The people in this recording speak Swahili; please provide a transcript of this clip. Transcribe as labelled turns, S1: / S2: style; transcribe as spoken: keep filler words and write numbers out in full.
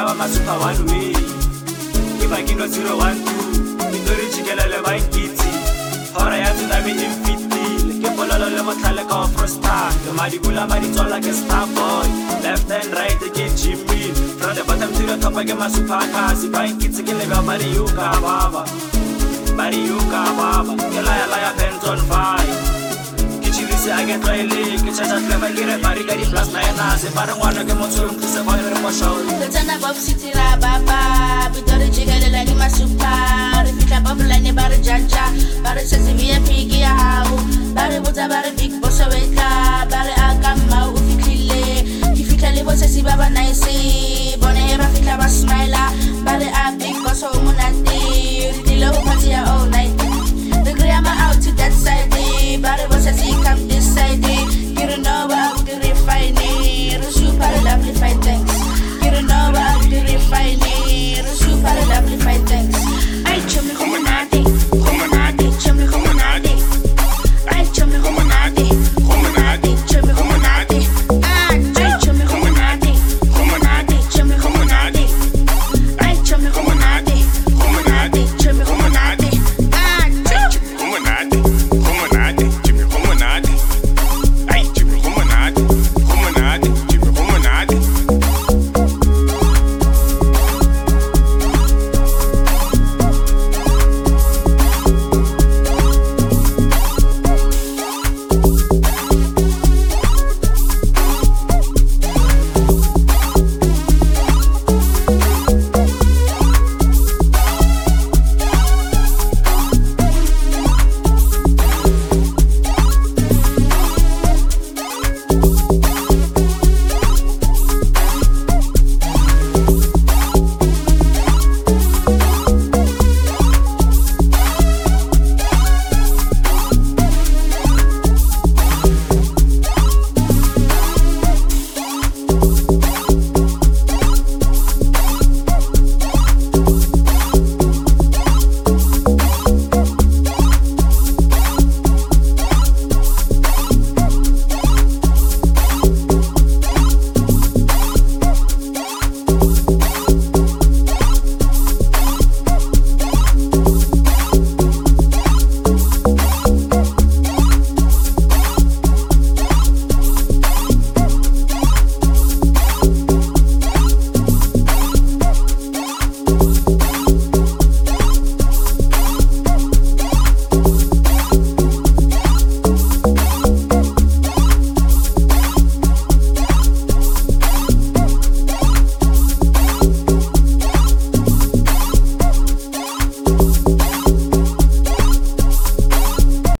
S1: ba masupa one way Iba kino zero one two Itori chikelele ba inkiti Hora ya tsunami infiti Ke pololo le motlale ka o frosta Ke madikula maditola ke star boy Left and right ke Jimmy From the bottom to the top ke masupa kasi Ba inkiti ke lebe bari yuka baba Bari yuka baba Ke laya laya pens on fire Kichilisi I get twaile Ke chacha flema kire bari gari plus na ena Se parang wana ke motsuru mkise kwa yore mo show
S2: Tetana bob city la baba Bitori jigele la ni masupa Rifika bob la ni bari jaja Bari sesi via pigi ya hau Bari buta bari big bossa weka Bari agama ufikile Kifika libo sesi baba naisi Bone